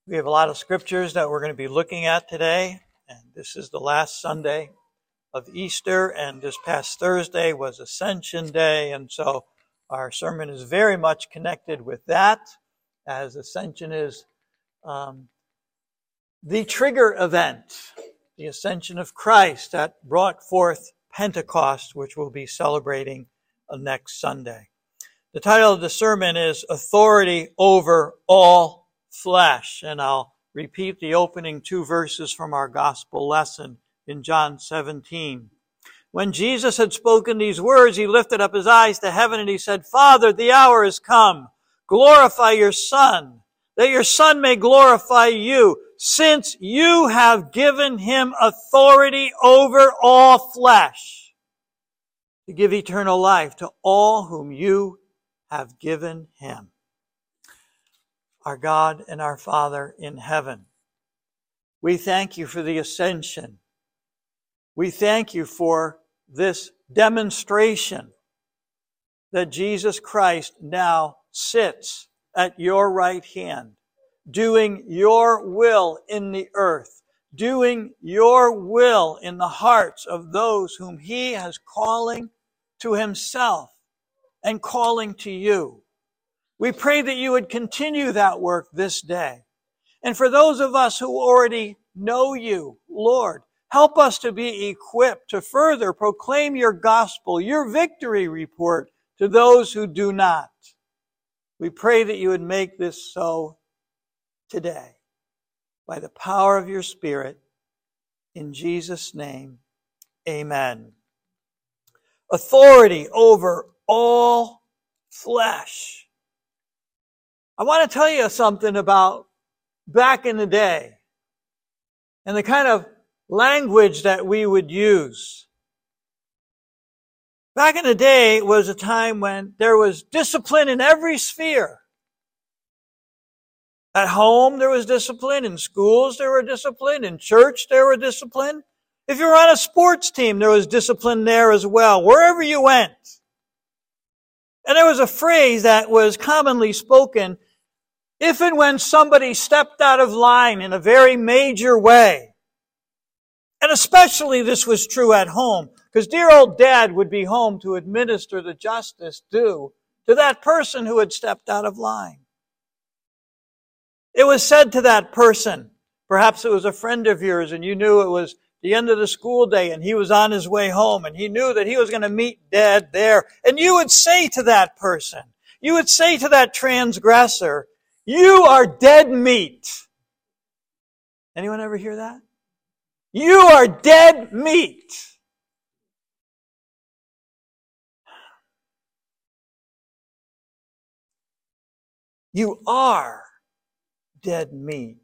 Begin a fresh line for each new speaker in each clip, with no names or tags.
We have a lot of scriptures that we're going to be looking at today, and this is the last Sunday of Easter, and this past Thursday was Ascension Day, and so our sermon is very much connected with that, as Ascension is the trigger event, the ascension of Christ that brought forth Pentecost, which we'll be celebrating next Sunday. The title of the sermon is Authority Over All Flesh, and I'll repeat the opening two verses from our gospel lesson in John 17. When Jesus had spoken these words, he lifted up his eyes to heaven and he said, Father, the hour is come. Glorify your Son, that your Son may glorify you, since you have given him authority over all flesh, to give eternal life to all whom you have given him. Our God and our Father in heaven, we thank you for the ascension. We thank you for this demonstration that Jesus Christ now sits at your right hand, doing your will in the earth, doing your will in the hearts of those whom he has calling to himself and calling to you. We pray that you would continue that work this day. And for those of us who already know you, Lord, help us to be equipped to further proclaim your gospel, your victory report to those who do not. We pray that you would make this so today by the power of your Spirit. In Jesus' name, amen. Authority over all flesh. I want to tell you something about back in the day and the kind of language that we would use. Back in the day was a time when there was discipline in every sphere. At home, there was discipline. In schools, there was discipline. In church, there was discipline. If you were on a sports team, there was discipline there as well, wherever you went. And there was a phrase that was commonly spoken if and when somebody stepped out of line in a very major way. And especially this was true at home, because dear old Dad would be home to administer the justice due to that person who had stepped out of line. It was said to that person, perhaps it was a friend of yours and you knew it was the end of the school day and he was on his way home and he knew that he was going to meet Dad there. And you would say to that person, you would say to that transgressor, you are dead meat. Anyone ever hear that? You are dead meat. You are dead meat.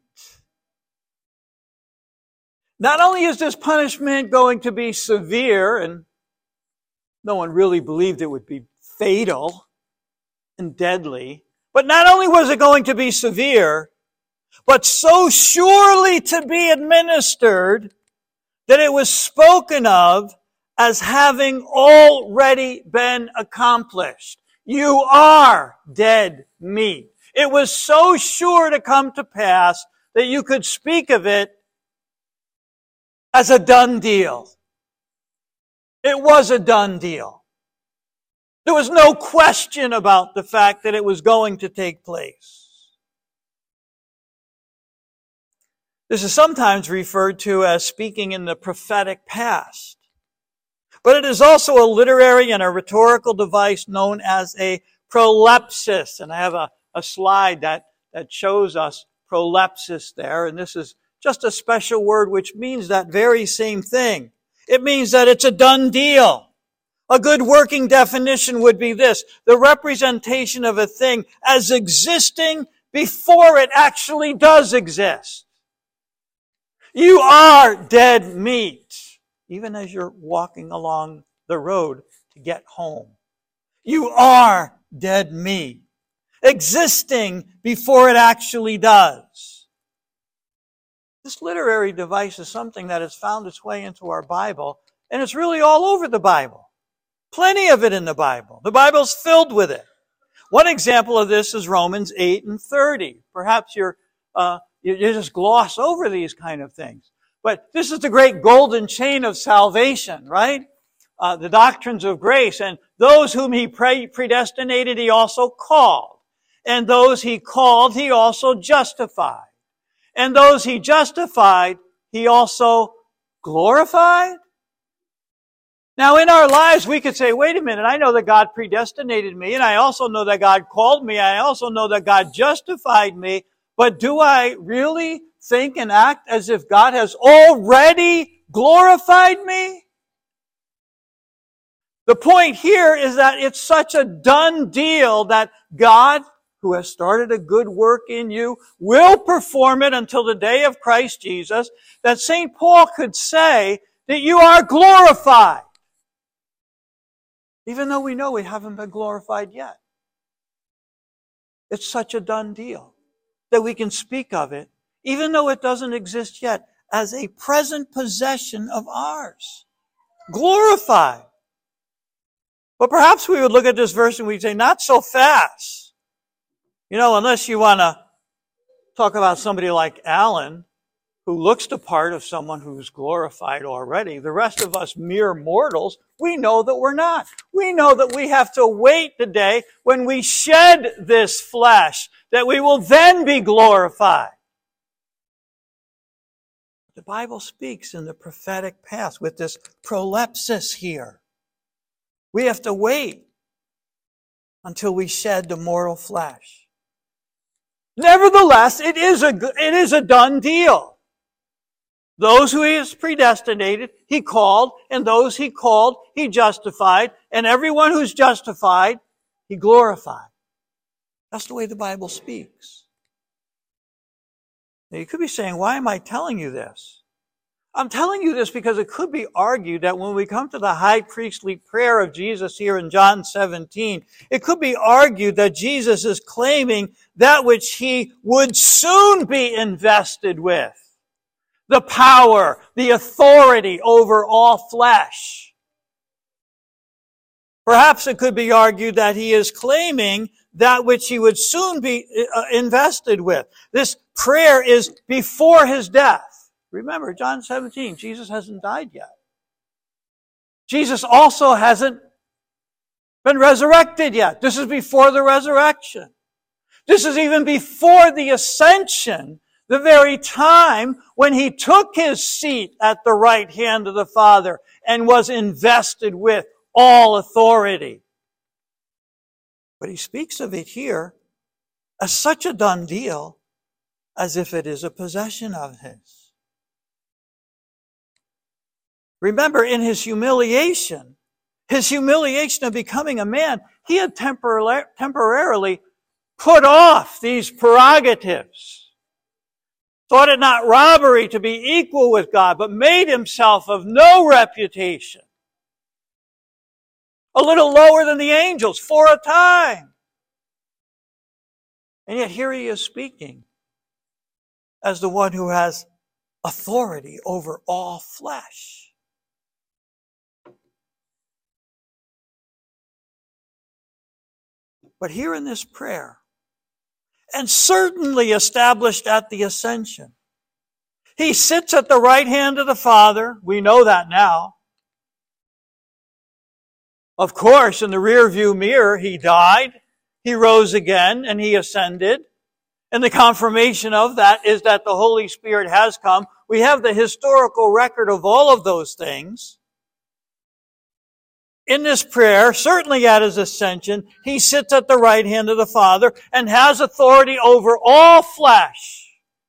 Not only is this punishment going to be severe, and no one really believed it would be fatal and deadly, but not only was it going to be severe, but so surely to be administered that it was spoken of as having already been accomplished. You are dead meat. It was so sure to come to pass that you could speak of it as a done deal. It was a done deal. There was no question about the fact that it was going to take place. This is sometimes referred to as speaking in the prophetic past. But it is also a literary and a rhetorical device known as a prolepsis. And I have a slide that shows us prolepsis there. And this is just a special word which means that very same thing. It means that it's a done deal. A good working definition would be this: the representation of a thing as existing before it actually does exist. You are dead meat, even as you're walking along the road to get home. You are dead meat, existing before it actually does. This literary device is something that has found its way into our Bible, and it's really all over the Bible. Plenty of it in the Bible. The Bible's filled with it. One example of this is Romans 8:30. Perhaps you're you just gloss over these kind of things. But this is the great golden chain of salvation, right? The doctrines of grace. And those whom he predestinated, he also called. And those he called, he also justified. And those he justified, he also glorified. Now, in our lives, we could say, wait a minute, I know that God predestinated me, and I also know that God called me, I also know that God justified me, but do I really think and act as if God has already glorified me? The point here is that it's such a done deal that God, who has started a good work in you, will perform it until the day of Christ Jesus, that St. Paul could say that you are glorified, even though we know we haven't been glorified yet. It's such a done deal that we can speak of it, even though it doesn't exist yet, as a present possession of ours. Glorified. But perhaps we would look at this verse and we'd say, not so fast. You know, unless you want to talk about somebody like Alan, who looks the part of someone who's glorified already. The rest of us mere mortals, we know that we're not. We know that we have to wait the day when we shed this flesh, that we will then be glorified. The Bible speaks in the prophetic past with this prolepsis here. We have to wait until we shed the mortal flesh. Nevertheless, it is a done deal. Those who he has predestinated, he called, and those he called, he justified, and everyone who's justified, he glorified. That's the way the Bible speaks. Now you could be saying, why am I telling you this? I'm telling you this because it could be argued that when we come to the high priestly prayer of Jesus here in John 17, it could be argued that Jesus is claiming that which he would soon be invested with. The power, the authority over all flesh. Perhaps it could be argued that he is claiming that which he would soon be invested with. This prayer is before his death. Remember, John 17, Jesus hasn't died yet. Jesus also hasn't been resurrected yet. This is before the resurrection. This is even before the ascension, the very time when he took his seat at the right hand of the Father and was invested with all authority. But he speaks of it here as such a done deal, as if it is a possession of his. Remember, in his humiliation of becoming a man, he had temporarily put off these prerogatives. Thought it not robbery to be equal with God, but made himself of no reputation. A little lower than the angels for a time. And yet here he is speaking as the one who has authority over all flesh. But here in this prayer, and certainly established at the ascension, he sits at the right hand of the Father. We know that now. Of course, in the rearview mirror, he died, he rose again, and he ascended. And the confirmation of that is that the Holy Spirit has come. We have the historical record of all of those things. In this prayer, certainly at his ascension, he sits at the right hand of the Father and has authority over all flesh.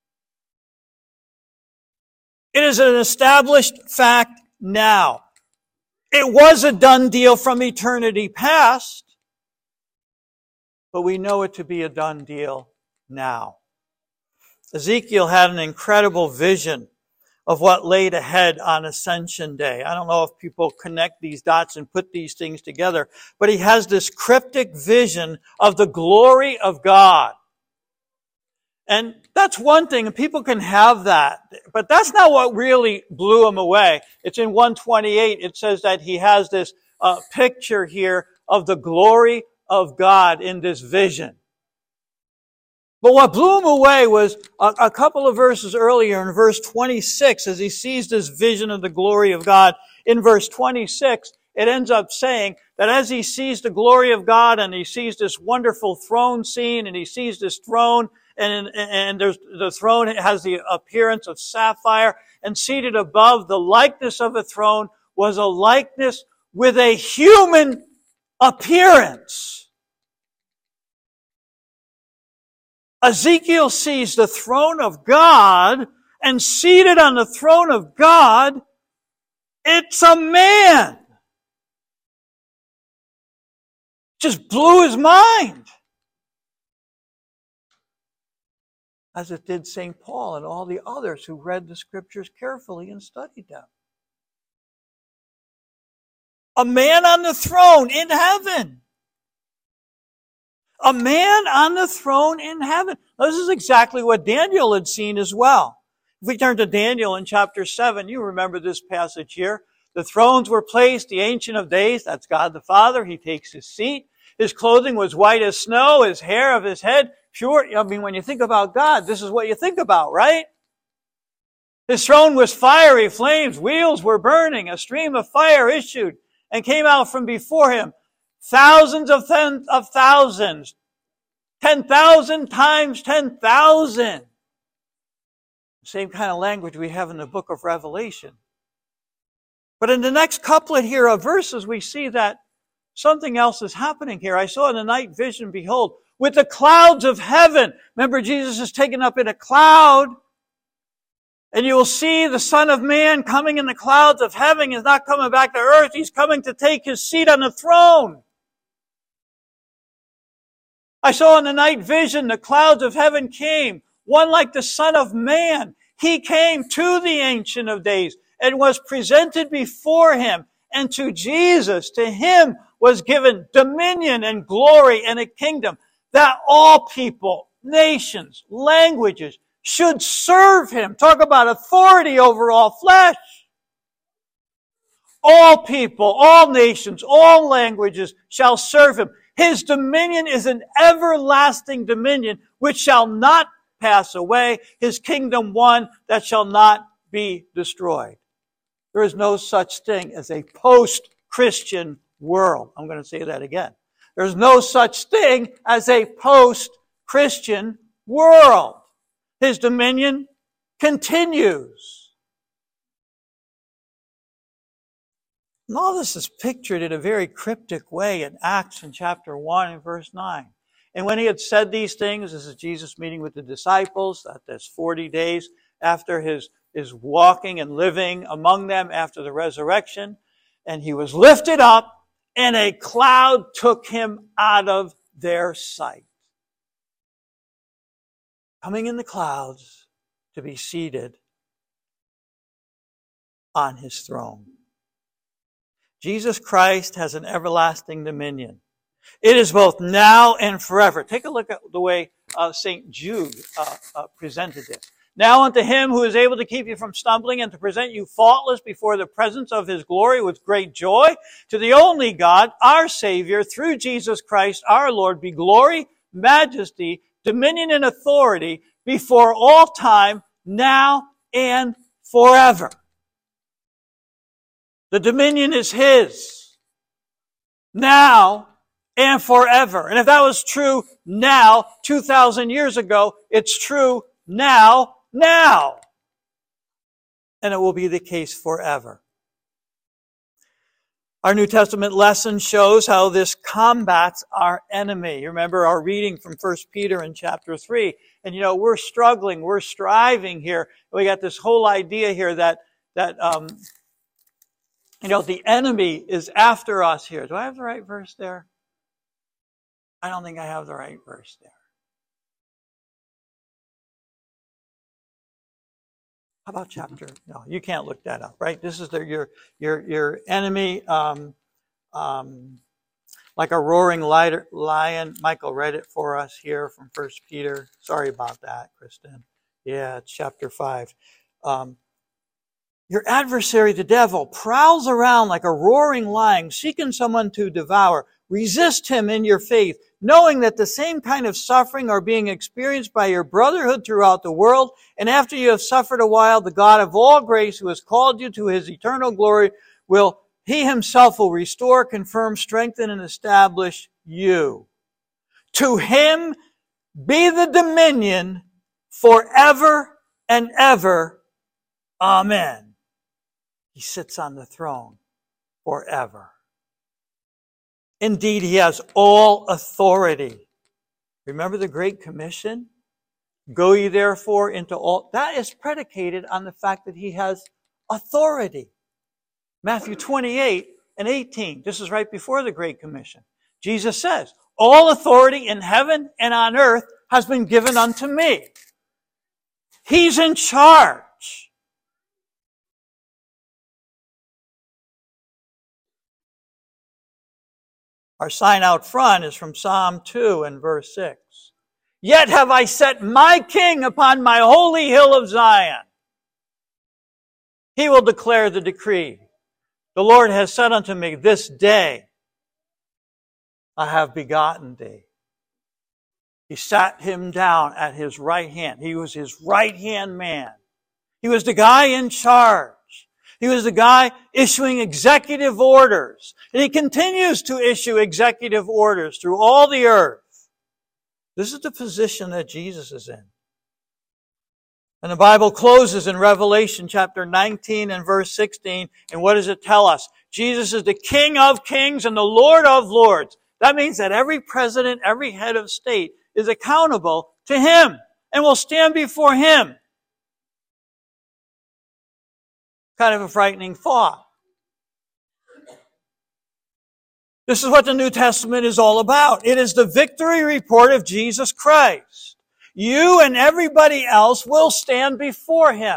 It is an established fact now. It was a done deal from eternity past, but we know it to be a done deal now. Ezekiel had an incredible vision of what laid ahead on Ascension Day. I don't know if people connect these dots and put these things together, but he has this cryptic vision of the glory of God. And that's one thing, and people can have that, but that's not what really blew him away. It's in 128, it says that he has this picture here of the glory of God in this vision. But what blew him away was a couple of verses earlier in verse 26, as he sees this vision of the glory of God. In verse 26, it ends up saying that as he sees the glory of God and he sees this wonderful throne scene and he sees this throne and the throne has the appearance of sapphire, and seated above the likeness of a throne was a likeness with a human appearance. Ezekiel sees the throne of God, and seated on the throne of God, it's a man. Just blew his mind. As it did St. Paul and all the others who read the scriptures carefully and studied them. A man on the throne in heaven. A man on the throne in heaven. Now, this is exactly what Daniel had seen as well. If we turn to Daniel in chapter 7, you remember this passage here. The thrones were placed, the Ancient of Days, that's God the Father, he takes his seat. His clothing was white as snow, his hair of his head pure. I mean, when you think about God, this is what you think about, right? His throne was fiery flames, wheels were burning, a stream of fire issued and came out from before him. Thousands of thousands, 10,000 times 10,000. Same kind of language we have in the book of Revelation. But in the next couplet here of verses, we see that something else is happening here. I saw in the night vision, behold, with the clouds of heaven. Remember, Jesus is taken up in a cloud. And you will see the Son of Man coming in the clouds of heaven. He's not coming back to earth. He's coming to take his seat on the throne. I saw in the night vision, the clouds of heaven came, one like the Son of Man. He came to the Ancient of Days and was presented before him. And to Jesus, to him was given dominion and glory and a kingdom that all people, nations, languages should serve him. Talk about authority over all flesh. All people, all nations, all languages shall serve him. His dominion is an everlasting dominion which shall not pass away. His kingdom one that shall not be destroyed. There is no such thing as a post-Christian world. I'm going to say that again. There's no such thing as a post-Christian world. His dominion continues. And all this is pictured in a very cryptic way in Acts in chapter 1 and verse 9. And when he had said these things, this is Jesus meeting with the disciples, that's 40 days after his walking and living among them after the resurrection. And he was lifted up, and a cloud took him out of their sight. Coming in the clouds to be seated on his throne. Jesus Christ has an everlasting dominion. It is both now and forever. Take a look at the way St. Jude presented this. Now unto him who is able to keep you from stumbling and to present you faultless before the presence of his glory with great joy, to the only God, our Savior, through Jesus Christ our Lord, be glory, majesty, dominion, and authority before all time, now and forever. The dominion is his, now and forever. And if that was true now, 2,000 years ago, it's true now. And it will be the case forever. Our New Testament lesson shows how this combats our enemy. You remember our reading from 1 Peter in chapter 3. And we're struggling, we're striving here. We got this whole idea here that the enemy is after us here. Do I have the right verse there? I don't think I have the right verse there. How about chapter? No, you can't look that up, right? This is your enemy, like a roaring lion. Michael read it for us here from 1 Peter. Sorry about that, Kristen. Yeah, it's chapter 5. Your adversary, the devil, prowls around like a roaring lion, seeking someone to devour. resist him in your faith, knowing that the same kind of suffering are being experienced by your brotherhood throughout the world. And after you have suffered a while, the God of all grace, who has called you to his eternal glory, he himself will restore, confirm, strengthen, and establish you. To him be the dominion forever and ever. Amen. He sits on the throne forever. Indeed, he has all authority. Remember the Great Commission? Go ye therefore into all. That is predicated on the fact that he has authority. Matthew 28:18. This is right before the Great Commission. Jesus says, all authority in heaven and on earth has been given unto me. He's in charge. Our sign out front is from Psalm 2 and verse 6. Yet have I set my king upon my holy hill of Zion. He will declare the decree. The Lord has said unto me, this day I have begotten thee. He sat him down at his right hand. He was his right hand man. He was the guy in charge. He was the guy issuing executive orders. And he continues to issue executive orders through all the earth. This is the position that Jesus is in. And the Bible closes in Revelation chapter 19 and verse 16. And what does it tell us? Jesus is the King of kings and the Lord of lords. That means that every president, every head of state is accountable to him and will stand before him. Kind of a frightening thought. This is what the New Testament is all about. It is the victory report of Jesus Christ. You and everybody else will stand before him.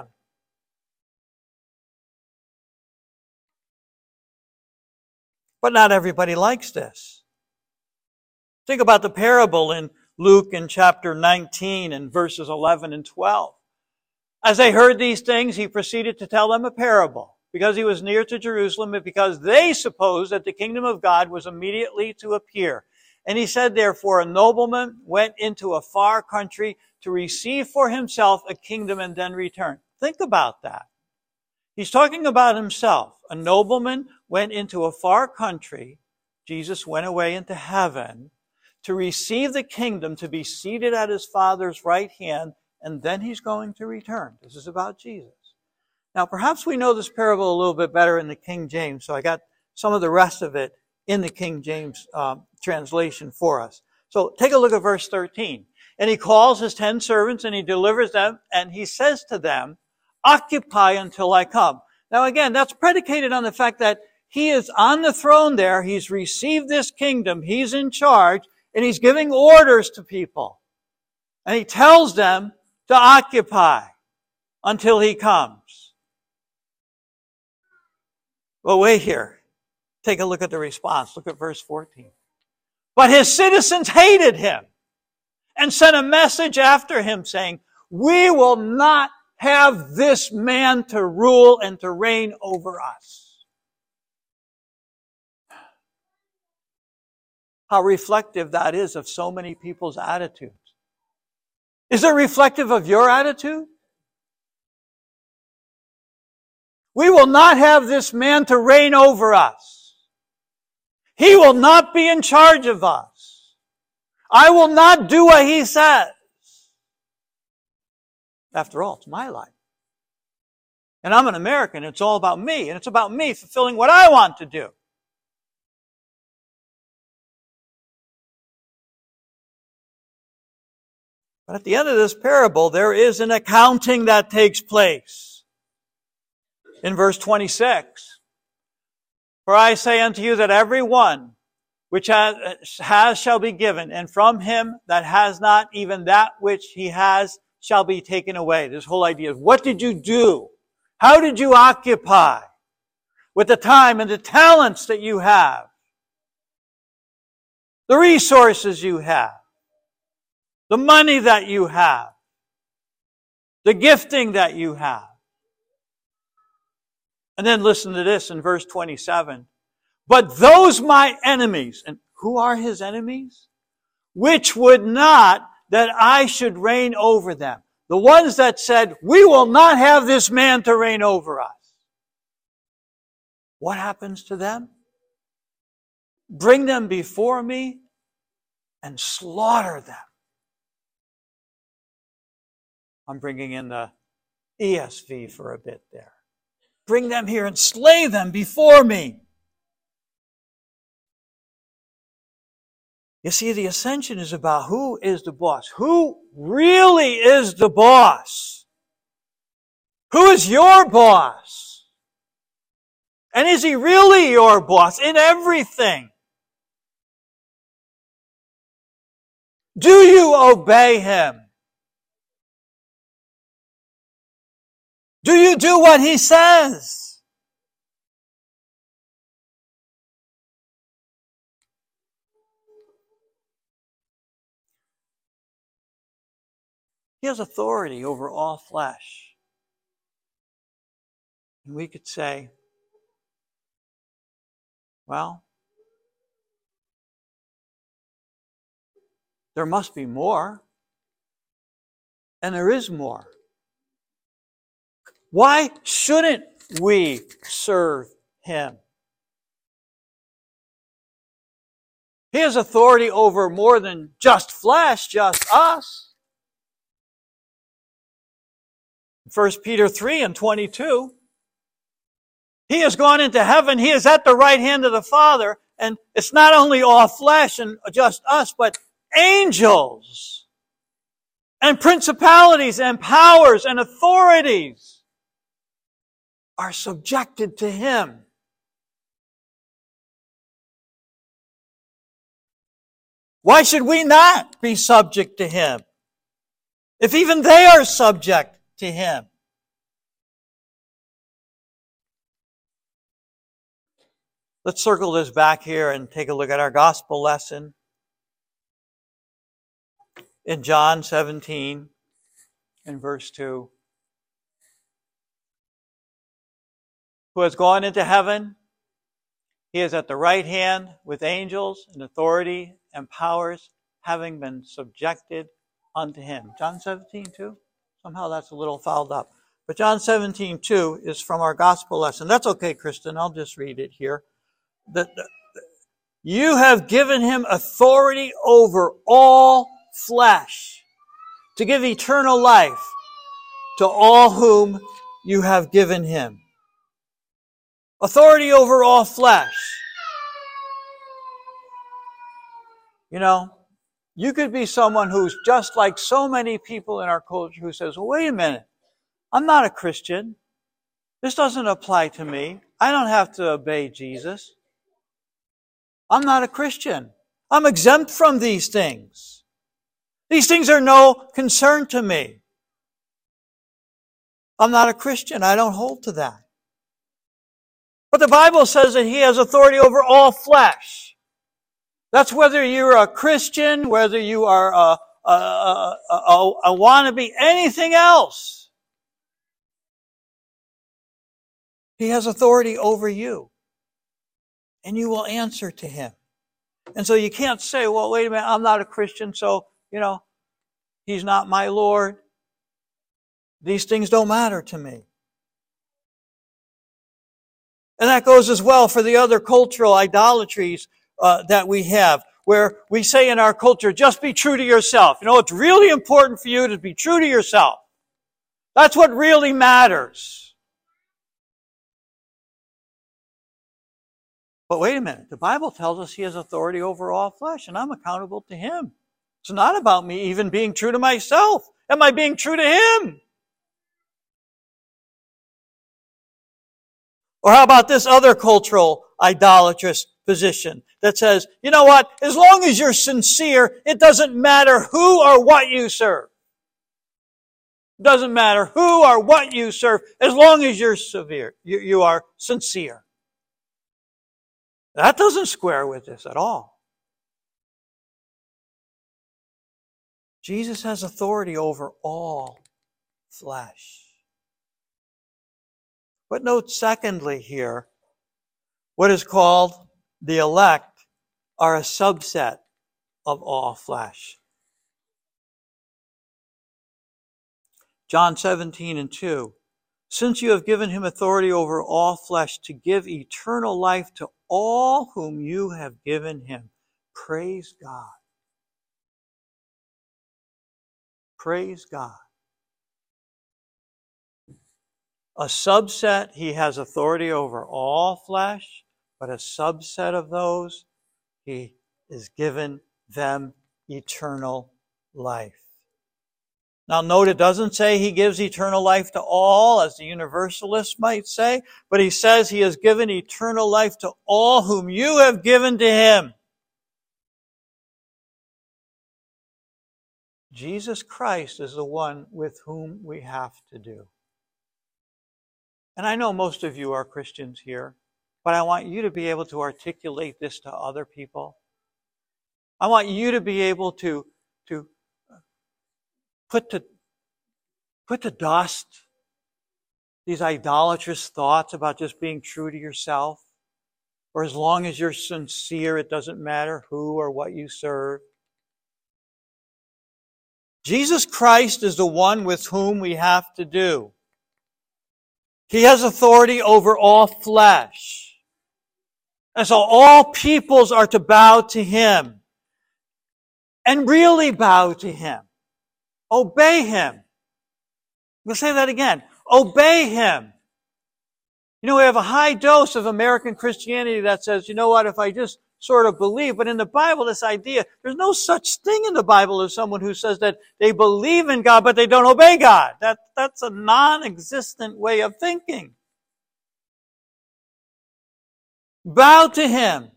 But not everybody likes this. Think about the parable in Luke in chapter 19 and verses 11 and 12. As they heard these things, he proceeded to tell them a parable, because he was near to Jerusalem and because they supposed that the kingdom of God was immediately to appear. And he said, therefore, a nobleman went into a far country to receive for himself a kingdom and then return. Think about that. He's talking about himself. A nobleman went into a far country. Jesus went away into heaven to receive the kingdom, to be seated at his Father's right hand, and then he's going to return. This is about Jesus. Now, perhaps we know this parable a little bit better in the King James, so I got some of the rest of it in the King James translation for us. So take a look at verse 13. And he calls his 10 servants and he delivers them, and he says to them, occupy until I come. Now again, that's predicated on the fact that he is on the throne there, he's received this kingdom, he's in charge, and he's giving orders to people. And he tells them to occupy until he comes. Well, wait here. Take a look at the response. Look at verse 14. But his citizens hated him and sent a message after him saying, we will not have this man to rule and to reign over us. How reflective that is of so many people's attitudes. Is it reflective of your attitude? We will not have this man to reign over us. He will not be in charge of us. I will not do what he says. After all, it's my life. And I'm an American. It's all about me. And it's about me fulfilling what I want to do. But at the end of this parable, there is an accounting that takes place. In verse 26, for I say unto you that every one which has shall be given, and from him that has not, even that which he has shall be taken away. This whole idea of what did you do? How did you occupy with the time and the talents that you have? The resources you have. The money that you have. The gifting that you have. And then listen to this in verse 27. But those my enemies, and who are his enemies? Which would not that I should reign over them. The ones that said, we will not have this man to reign over us. What happens to them? Bring them before me and slaughter them. I'm bringing in the ESV for a bit there. Bring them here and slay them before me. You see, the ascension is about who is the boss. Who really is the boss? Who is your boss? And is he really your boss in everything? Do you obey him? Do you do what he says? He has authority over all flesh. And we could say, well, there must be more. And there is more. Why shouldn't we serve him? He has authority over more than just flesh, just us. 1 Peter 3 and 22. He has gone into heaven. He is at the right hand of the Father. And it's not only all flesh and just us, but angels and principalities and powers and authorities are subjected to him. Why should we not be subject to him? If even they are subject to him. Let's circle this back here and take a look at our gospel lesson. In John 17, in verse 2. Who has gone into heaven? He is at the right hand with angels and authority and powers, having been subjected unto him. John 17:2. Somehow that's a little fouled up. But John 17:2 is from our gospel lesson. That's okay, Kristen. I'll just read it here. You have given him authority over all flesh to give eternal life to all whom you have given him. Authority over all flesh. You know, you could be someone who's just like so many people in our culture who says, well, wait a minute, I'm not a Christian. This doesn't apply to me. I don't have to obey Jesus. I'm not a Christian. I'm exempt from these things. These things are no concern to me. I'm not a Christian. I don't hold to that. But the Bible says that he has authority over all flesh. That's whether you're a Christian, whether you are a wannabe, anything else. He has authority over you. And you will answer to him. And so you can't say, well, wait a minute, I'm not a Christian, so, he's not my Lord. These things don't matter to me. And that goes as well for the other cultural idolatries that we have, where we say in our culture, just be true to yourself. It's really important for you to be true to yourself. That's what really matters. But wait a minute, the Bible tells us he has authority over all flesh, and I'm accountable to him. It's not about me even being true to myself. Am I being true to him? Or how about this other cultural idolatrous position that says, you know what, as long as you're sincere, it doesn't matter who or what you serve. It doesn't matter who or what you serve, as long as you're severe, you are sincere. That doesn't square with this at all. Jesus has authority over all flesh. But note secondly here, what is called the elect are a subset of all flesh. John 17:2. Since you have given him authority over all flesh to give eternal life to all whom you have given him. Praise God. Praise God. A subset, he has authority over all flesh, but a subset of those, he is given them eternal life. Now note, it doesn't say he gives eternal life to all, as the universalists might say, but he says he has given eternal life to all whom you have given to him. Jesus Christ is the one with whom we have to do. And I know most of you are Christians here, but I want you to be able to articulate this to other people. I want you to be able to put to dust these idolatrous thoughts about just being true to yourself, or as long as you're sincere, it doesn't matter who or what you serve. Jesus Christ is the one with whom we have to do. He has authority over all flesh. And so all peoples are to bow to him. And really bow to him. Obey him. We'll say that again. Obey him. You know, we have a high dose of American Christianity that says, you know what, if I just sort of believe. But in the Bible, this idea, there's no such thing in the Bible as someone who says that they believe in God, but they don't obey God. That's a non-existent way of thinking. Bow to him.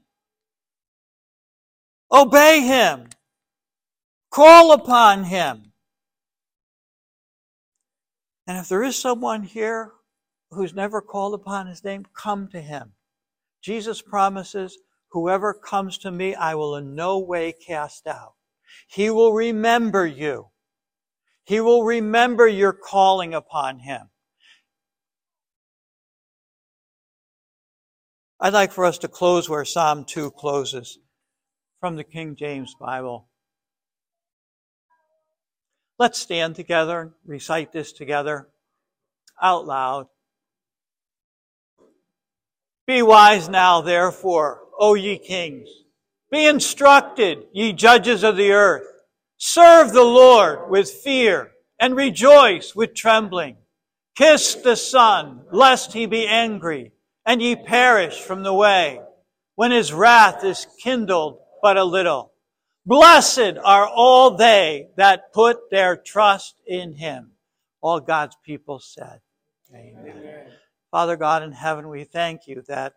Obey him. Call upon him. And if there is someone here who's never called upon his name, come to him. Jesus promises, whoever comes to me, I will in no way cast out. He will remember you. He will remember your calling upon him. I'd like for us to close where Psalm 2 closes, from the King James Bible. Let's stand together and recite this together out loud. Be wise now, therefore, O ye kings. Be instructed, ye judges of the earth. Serve the Lord with fear and rejoice with trembling. Kiss the Son, lest he be angry, and ye perish from the way, when his wrath is kindled but a little. Blessed are all they that put their trust in him. All God's people said, Amen. Amen. Father God in heaven, we thank you that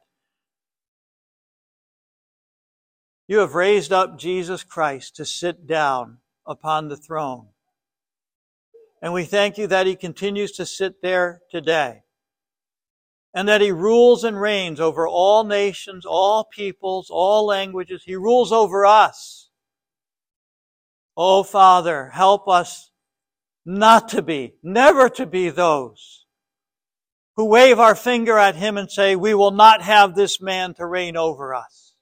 you have raised up Jesus Christ to sit down upon the throne. And we thank you that he continues to sit there today. And that he rules and reigns over all nations, all peoples, all languages. He rules over us. Oh, Father, help us not to be, never to be those who wave our finger at him and say, we will not have this man to reign over us.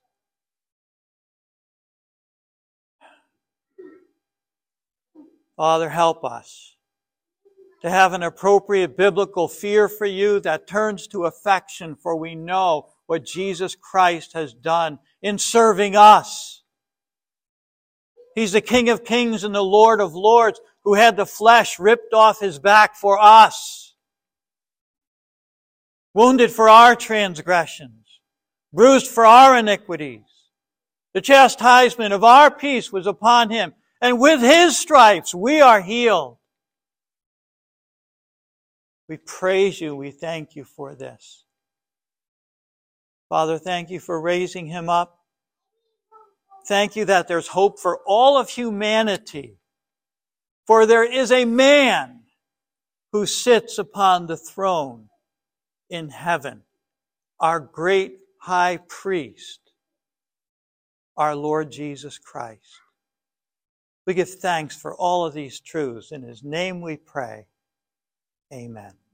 Father, help us to have an appropriate biblical fear for you that turns to affection, for we know what Jesus Christ has done in serving us. He's the King of Kings and the Lord of Lords, who had the flesh ripped off his back for us. Wounded for our transgressions, bruised for our iniquities. The chastisement of our peace was upon him, and with his stripes we are healed. We praise you, we thank you for this. Father, thank you for raising him up. Thank you that there's hope for all of humanity. For there is a man who sits upon the throne in heaven, our great high priest, our Lord Jesus Christ. We give thanks for all of these truths. In his name we pray. Amen.